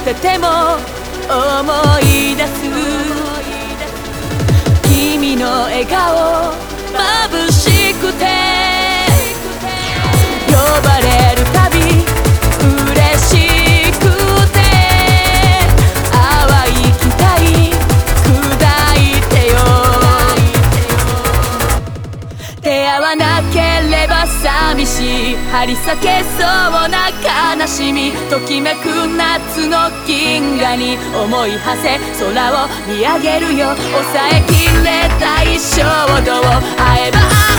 せても思い出す君の笑顔眩しくて呼ばれるたび嬉しくて淡い期待砕いてよ出会わなければ寂しい張り裂けそうな悲しみときめく夏の銀河に思い馳せ空を見上げるよ抑えきれたい衝動会えば